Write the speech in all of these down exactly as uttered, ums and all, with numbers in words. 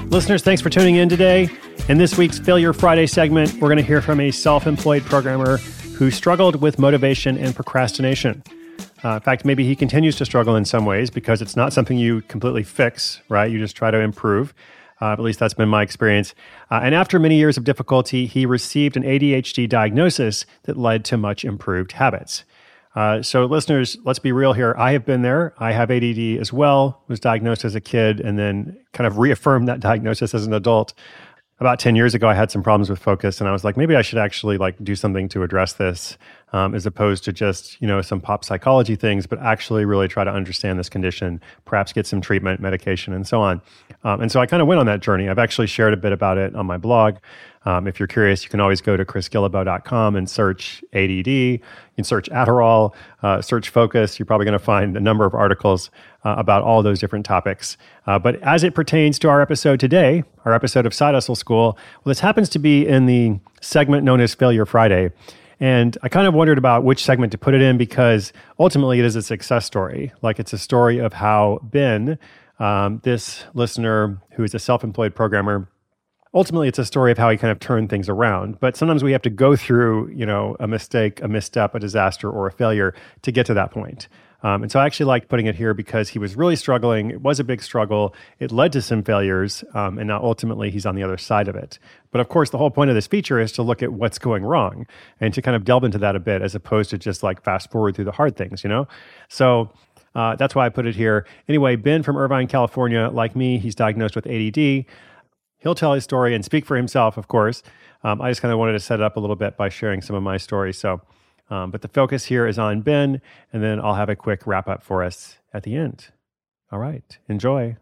Listeners, thanks for tuning in today. In this week's Failure Friday segment, we're going to hear from a self-employed programmer who struggled with motivation and procrastination. Uh, in fact, maybe he continues to struggle in some ways because it's not something you completely fix, right? You just try to improve. Uh, at least that's been my experience. Uh, and after many years of difficulty, he received an A D H D diagnosis that led to much improved habits. Uh, so listeners, let's be real here. I have been there. I have A D D as well, was diagnosed as a kid, and then kind of reaffirmed that diagnosis as an adult. About ten years ago, I had some problems with focus, and I was like, maybe I should actually like do something to address this, um, as opposed to just, you know, some pop psychology things, but actually really try to understand this condition, perhaps get some treatment, medication, and so on. Um, and so I kind of went on that journey. I've actually shared a bit about it on my blog. Um, if you're curious, you can always go to chris guillebeau dot com and search A D D. You can search Adderall, uh, search focus. You're probably going to find a number of articles uh, about all those different topics. Uh, but as it pertains to our episode today, our episode of Side Hustle School, well, this happens to be in the segment known as Failure Friday. And I kind of wondered about which segment to put it in because ultimately it is a success story. Like it's a story of how Ben, um, this listener who is a self-employed programmer, ultimately, it's a story of how he kind of turned things around. But sometimes we have to go through, you know, a mistake, a misstep, a disaster, or a failure to get to that point. Um, and so I actually liked putting it here because he was really struggling. It was a big struggle. It led to some failures. Um, and now ultimately, he's on the other side of it. But of course, the whole point of this feature is to look at what's going wrong and to kind of delve into that a bit as opposed to just like fast forward through the hard things, you know? So uh, that's why I put it here. Anyway, Ben from Irvine, California, like me, he's diagnosed with A D D. He'll tell his story and speak for himself, of course. Um, I just kind of wanted to set it up a little bit by sharing some of my story. So, um, but the focus here is on Ben, and then I'll have a quick wrap up for us at the end. All right, enjoy.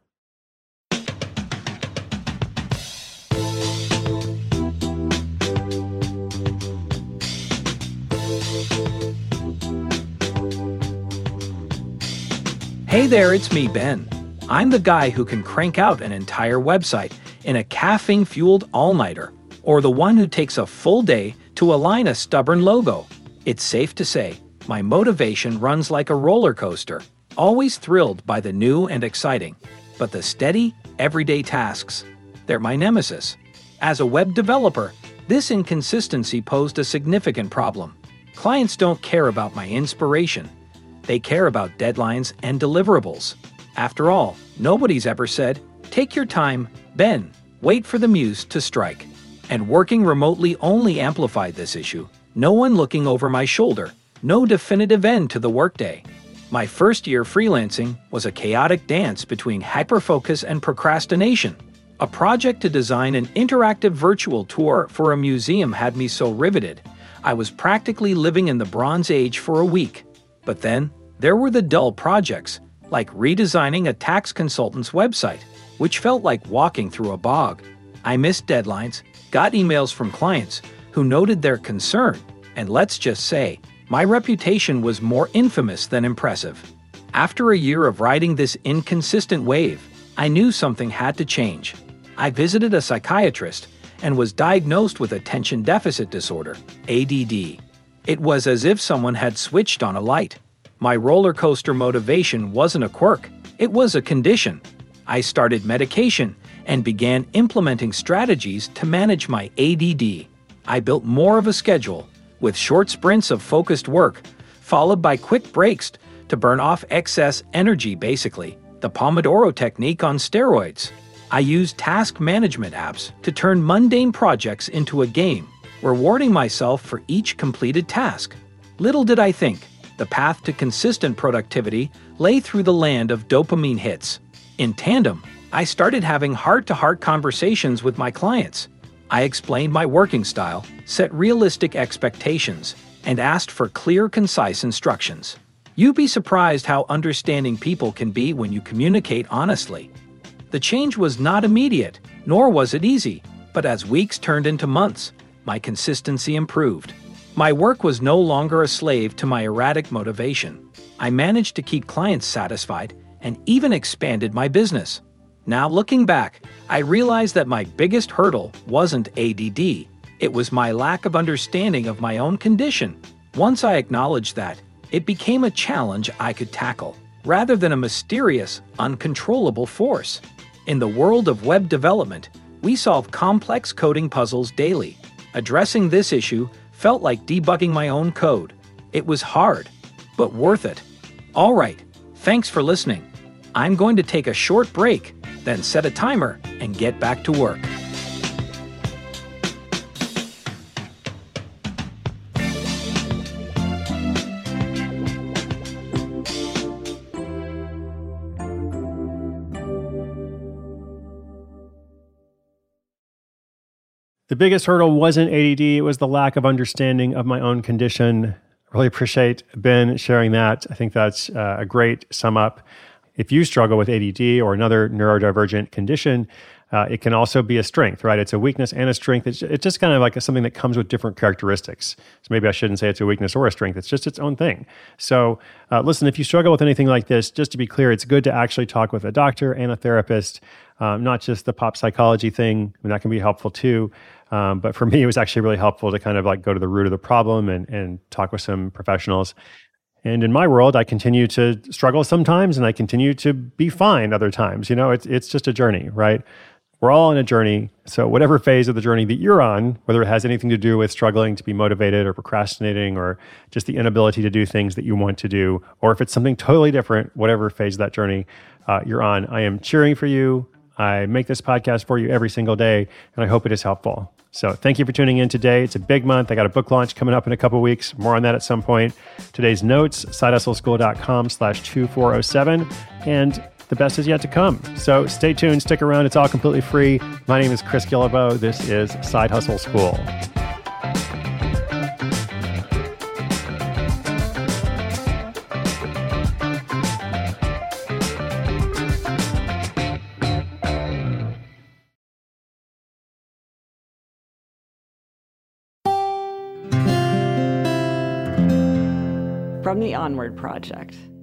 Hey there, it's me, Ben. I'm the guy who can crank out an entire website in a caffeine-fueled all-nighter, or the one who takes a full day to align a stubborn logo. It's safe to say, my motivation runs like a roller coaster, always thrilled by the new and exciting. But the steady, everyday tasks, they're my nemesis. As a web developer, this inconsistency posed a significant problem. Clients don't care about my inspiration. They care about deadlines and deliverables. After all, nobody's ever said, take your time, Ben, wait for the muse to strike. And working remotely only amplified this issue. No one looking over my shoulder. No definitive end to the workday. My first year freelancing was a chaotic dance between hyperfocus and procrastination. A project to design an interactive virtual tour for a museum had me so riveted, I was practically living in the Bronze Age for a week. But then, there were the dull projects, like redesigning a tax consultant's website, which felt like walking through a bog. I missed deadlines, got emails from clients who noted their concern, and let's just say, my reputation was more infamous than impressive. After a year of riding this inconsistent wave, I knew something had to change. I visited a psychiatrist and was diagnosed with attention deficit disorder, A D D. It was as if someone had switched on a light. My roller coaster motivation wasn't a quirk, it was a condition. I started medication and began implementing strategies to manage my A D D. I built more of a schedule, with short sprints of focused work, followed by quick breaks to burn off excess energy basically, the Pomodoro technique on steroids. I used task management apps to turn mundane projects into a game, rewarding myself for each completed task. Little did I think, the path to consistent productivity lay through the land of dopamine hits. In tandem, I started having heart-to-heart conversations with my clients. I explained my working style, set realistic expectations, and asked for clear, concise instructions. You'd be surprised how understanding people can be when you communicate honestly. The change was not immediate, nor was it easy, but as weeks turned into months, my consistency improved. My work was no longer a slave to my erratic motivation. I managed to keep clients satisfied and even expanded my business. Now looking back, I realized that my biggest hurdle wasn't A D D. It was my lack of understanding of my own condition. Once I acknowledged that, it became a challenge I could tackle, rather than a mysterious, uncontrollable force. In the world of web development, we solve complex coding puzzles daily. Addressing this issue felt like debugging my own code. It was hard, but worth it. All right, thanks for listening. I'm going to take a short break, then set a timer and get back to work. The biggest hurdle wasn't A D D, it was the lack of understanding of my own condition. Really appreciate Ben sharing that. I think that's uh, a great sum up. If you struggle with A D D or another neurodivergent condition, uh, it can also be a strength, right? It's a weakness and a strength. It's, it's just kind of like something that comes with different characteristics. So maybe I shouldn't say it's a weakness or a strength. It's just its own thing. So uh, listen, if you struggle with anything like this, just to be clear, it's good to actually talk with a doctor and a therapist, um, not just the pop psychology thing. I mean, that can be helpful too. Um, but for me, it was actually really helpful to kind of like go to the root of the problem and, and talk with some professionals. And in my world, I continue to struggle sometimes and I continue to be fine other times. You know, it's it's just a journey, right? We're all on a journey. So whatever phase of the journey that you're on, whether it has anything to do with struggling to be motivated or procrastinating or just the inability to do things that you want to do, or if it's something totally different, whatever phase of that journey uh, you're on, I am cheering for you. I make this podcast for you every single day, and I hope it is helpful. So thank you for tuning in today. It's a big month. I got a book launch coming up in a couple of weeks. More on that at some point. Today's notes, sidehustleschool.com slash 2407. And the best is yet to come. So stay tuned, stick around. It's all completely free. My name is Chris Guillebeau. This is Side Hustle School. From the Onward Project.